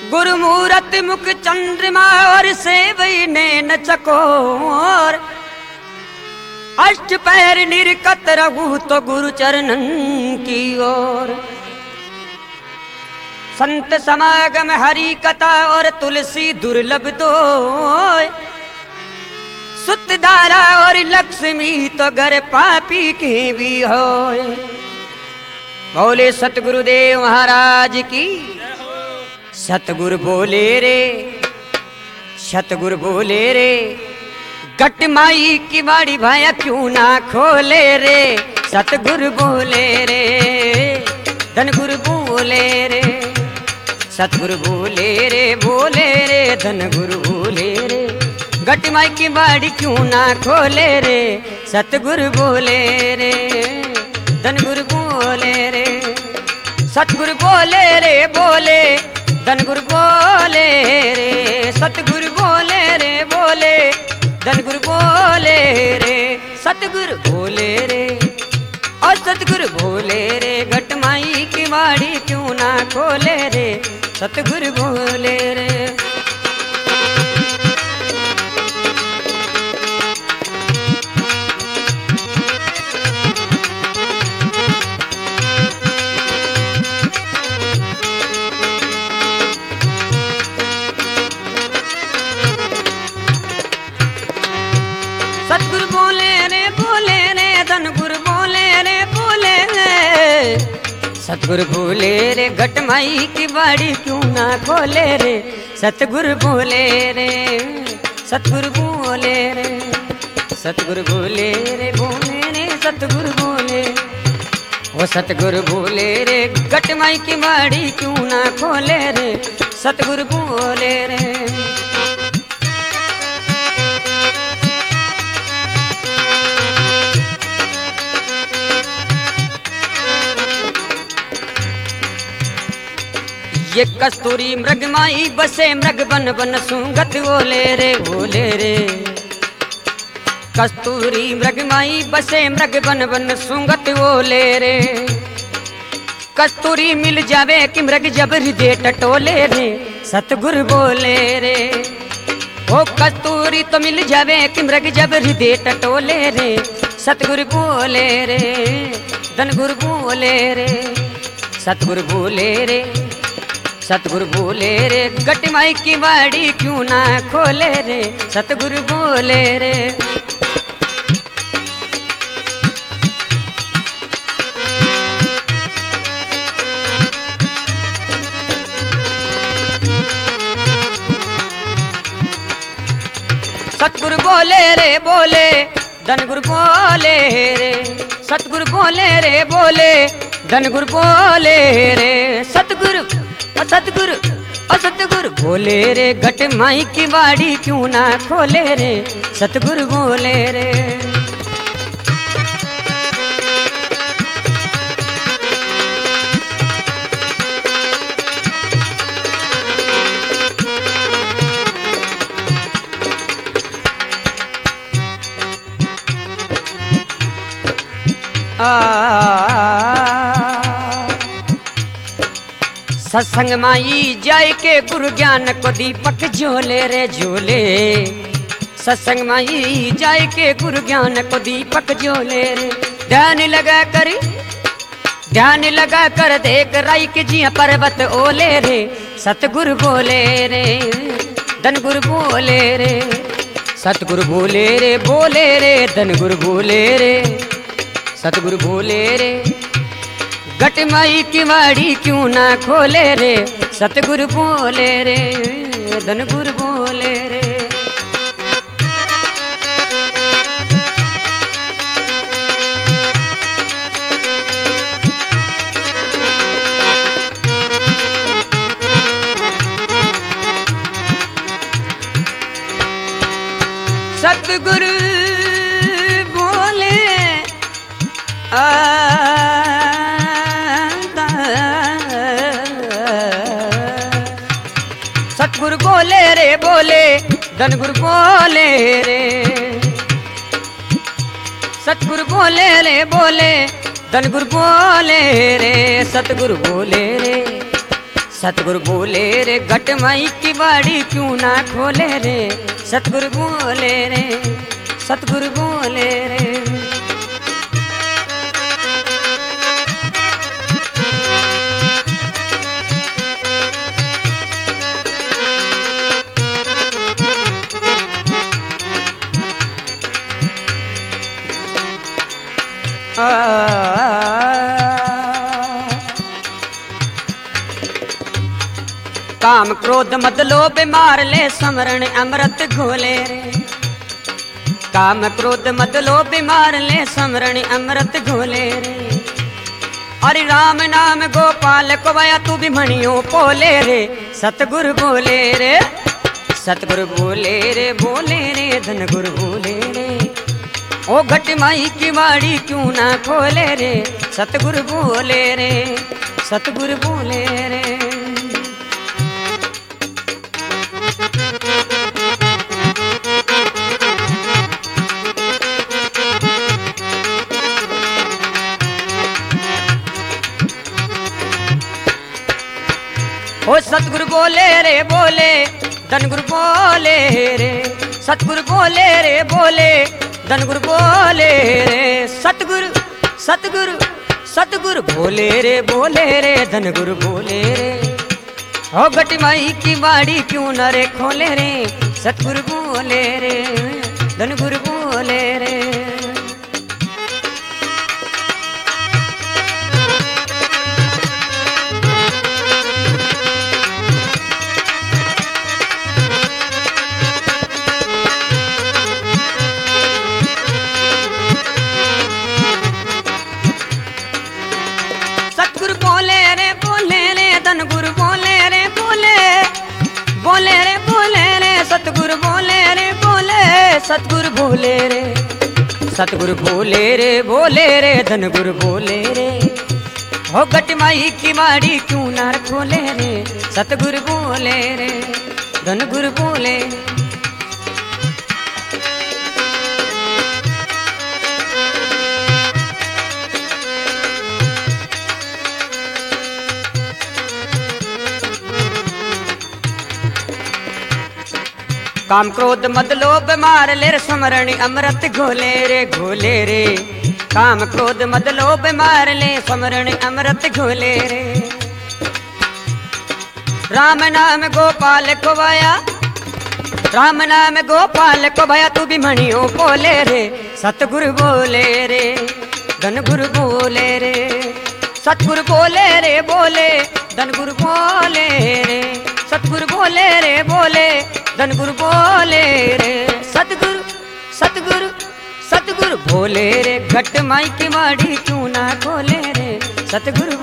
गुरुमूरत मुख चंद्रमा और सेवई नैन चकोर, अष्ट पैर निर्कत रघु तो गुरु चरणन की ओर। संत समागम हरि कथा और तुलसी दुर्लभ दो, सुत धारा और लक्ष्मी तो घर पापी की भी होए। बोले सतगुरुदेव महाराज की। सतगुरु बोले रे, सतगुरु बोले रे, गट माई की बाड़ी भाया क्यों ना खोले रे। सतगुरु बोले रे, धन गुरु बोले रे। सतगुरु बोले रे, बोले रे, धन गुरु बोले रे, गट माई की बाड़ी क्यों ना खोले रे। सतगुरु बोले रे, धन गुरु बोले रे। सतगुरु बोले रे, बोले धन गुरु बोले रे। सतगुरु बोले रे, बोले धन गुरु बोले रे। सतगुरु बोले रे और सतगुरु बोले रे, घट माई की बाड़ी क्यों ना खोले रे। सतगुरु बोले रे। सतगुरु बोले रे, बोले रे, धन गुरु बोले रे, बोले रे। सतगुरु बोले रे, घट माई की बाड़ी क्यों ना खोले रे। सतगुरु बोले रे, सतगुरु बोले रे। सतगुरु बोले रे, बोले रे, सतगुरु बोले। वो सतगुरु बोले रे, घट माई की बाड़ी क्यों ना खोले रे। सतगुरु बोले रे। ये कस्तूरी मृग माई बसे मृग बन बन सूंगत बोले रे, बोले रे। कस्तूरी मृग माई बसे मृग बन बन सूंगत बोले रे। कस्तूरी मिल जावे कि मृग जब हृदय टटोले रे। सतगुरु बोले रे, ओ कस्तूरी तो मिल जावे कि मृग जब हृदय टटोले रे। सतगुरु बोले रे, धन गुरु बोले रे। सतगुरु बोले रे, सतगुरु बोले रे, गट माई की बाड़ी क्यों ना खोले रे। सतगुरु बोले रे। सतगुरु बोले रे, बोले धन गुरु बोले रे। सतगुरु बोले रे, बोले धन गुरु बोले रे। सतगुरु सतगुरु सतगुरु बोले रे, घट माई की बाड़ी क्यों ना खोले रे। सतगुरु बोले रे। सत्संग माई जाय के गुरु ज्ञान को दीपक झोले रे, झोले। सत्संग माई जाय के गुरु ज्ञान को दीपक झोले रे। ध्यान लगा कर देख राई के जिया पर्वत ओले रे। सतगुरु बोले रे, धन गुरु बोले रे। सतगुरु बोले रे, बोले रे, धन गुरु बोले रे। सतगुरु बोले रे, घट माई की बाड़ी क्यों ना खोले रे। सतगुरु बोले रे, धन गुरु बोले रे। सतगुरु बोले सतगुरु बोले रे, बोले धन गुरु बोले रे। सतगुरु बोले रे, बोले धन गुरु बोले रे। सतगुरु बोले रे, सतगुरु बोले रे घट माई की बाड़ी क्यों ना खोले रे, सतगुरु बोले रे, सतगुरु बोले रे। काम क्रोध मद लोभ मार ले समरण अमृत घोले रे, काम क्रोध मद लोभ मार ले समरण अमृत घोले रे। अरे राम नाम गोपाल को वाया तू भी मणियों पोले रे, सतगुरु बोले रे, सतगुरु बोले रे, बोले रे धन गुरु बोले रे। ओ घट माई की बाड़ी क्यों ना खोले रे, सतगुरु बोले रे, सतगुरु बोले रे। ओ सतगुरु बोले रे बोले धन गुरु बोले रे, सतगुरु बोले रे बोले धन गुरु बोले रे। सतगुरु सतगुरु सतगुरु बोले रे धन गुरु बोले रे। ओ घट माई की बाड़ी क्यों न रे खोले रे, सतगुरु बोले रे, धन गुरु बोले रे। सतगुरु बोले रे धन गुरु बोले रे, बोले बोले रे बोले रे, सतगुरु बोले रे बोले, सतगुरु बोले रे, सतगुरु बोले रे धन गुरु बोले रे। हो घट माई की बाड़ी क्यों ना खोले रे, सतगुरु बोले रे, धन गुरु बोले। काम क्रोध मद लोभ मार ले समरण अमृत घोले रे, घोले रे। काम क्रोध मद लोभ मार ले समरण अमृत घोले रे। राम नाम गोपाल को वाया, राम नाम गोपाल को वाया तू भी मणियों बोले रे, सतगुरु बोले रे, धन गुरु बोले रे। सतगुरु बोले रे बोले धन गुरु बोले रे, सतगुरु बोले रे बोले धन गुरु बोले रे। सतगुरु सतगुरु सतगुरु बोले रे घट माई की बाड़ी क्यों ना खोले रे, सतगुरु